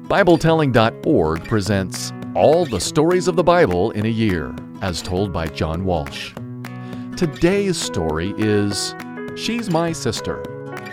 BibleTelling.org presents All the Stories of the Bible in a Year, as told by John Walsh. Today's story is She's My Sister.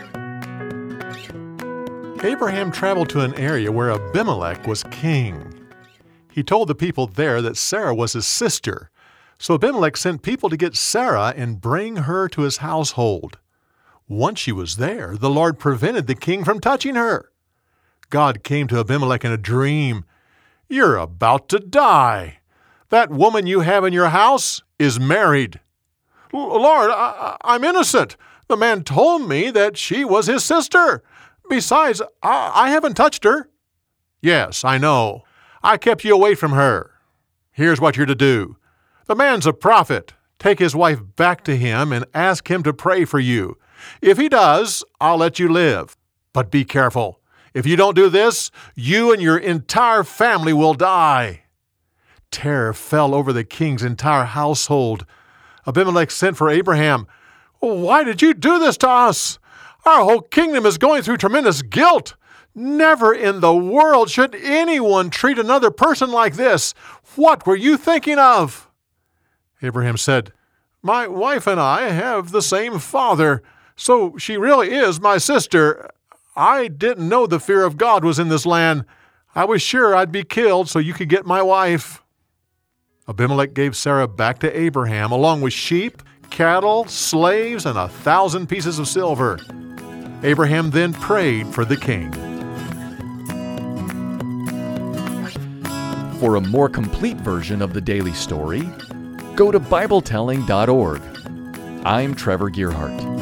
Abraham traveled to an area where Abimelech was king. He told the people there that Sarah was his sister, so Abimelech sent people to get Sarah and bring her to his household. Once she was there, the Lord prevented the king from touching her. God came to Abimelech in a dream. "You're about to die. That woman you have in your house is married." "Lord, I'm innocent. The man told me that she was his sister. Besides, I haven't touched her." "Yes, I know. I kept you away from her. Here's what you're to do. The man's a prophet. Take his wife back to him and ask him to pray for you. If he does, I'll let you live. But be careful. If you don't do this, you and your entire family will die." Terror fell over the king's entire household. Abimelech sent for Abraham. "Why did you do this to us? Our whole kingdom is going through tremendous guilt. Never in the world should anyone treat another person like this. What were you thinking of?" Abraham said, "My wife and I have the same father, so she really is my sister. I didn't know the fear of God was in this land. I was sure I'd be killed so you could get my wife." Abimelech gave Sarah back to Abraham, along with sheep, cattle, slaves, and 1,000 pieces of silver. Abraham then prayed for the king. For a more complete version of the daily story, go to BibleTelling.org. I'm Trevor Gearhart.